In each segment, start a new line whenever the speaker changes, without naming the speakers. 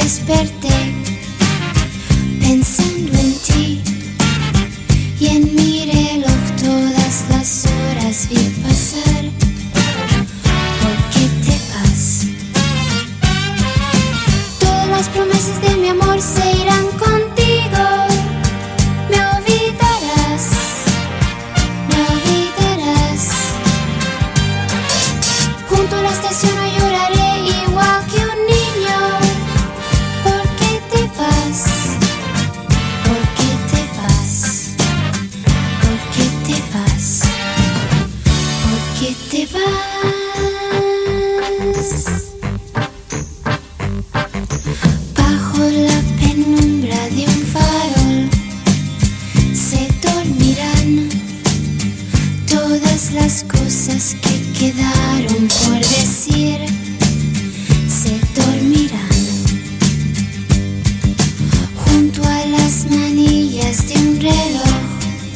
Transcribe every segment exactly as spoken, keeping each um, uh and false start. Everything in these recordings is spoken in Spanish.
desperté pensando en ti y en mi reloj todas las horas vi pasar. ¿Por qué te vas? Todas las promesas de mi amor se irán contigo. Me olvidarás, me olvidarás. Junto a la estación no lloraré igual que un niño. ¿Por qué te vas? ¿Por qué te vas? ¿Por qué te vas? ¿Por qué te vas? Bajo la penumbra de un farol se dormirán todas las cosas que quedaron por decir. Se dormirán junto a las manillas de un reloj.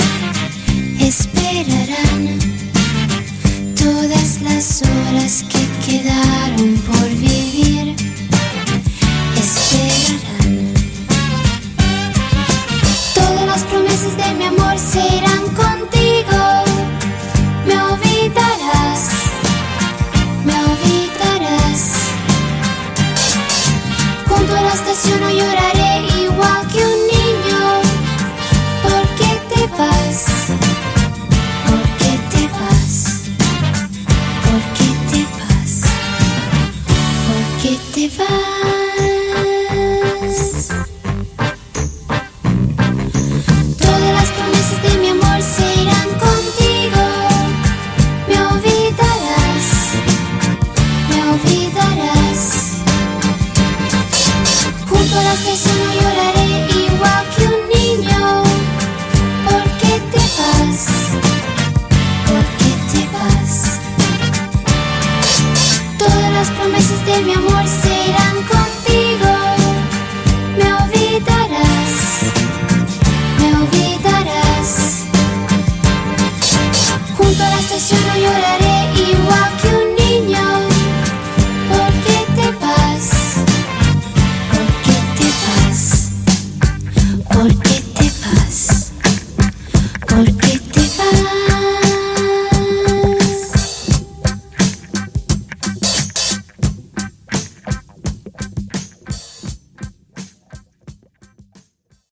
Esperarán todas las horas que quedaron por vivir. Esperarán. Todas las promesas de mi amor se irán contigo. Me olvidarás, me olvidarás. Junto a la estación no lloraré igual que un niño. ¿Por qué te vas? ¿Por qué te vas? ¿Por qué te vas? ¿Por qué te vas? Todas las promesas de mi amor se irán contigo. Me olvidarás, me olvidarás. Junto a las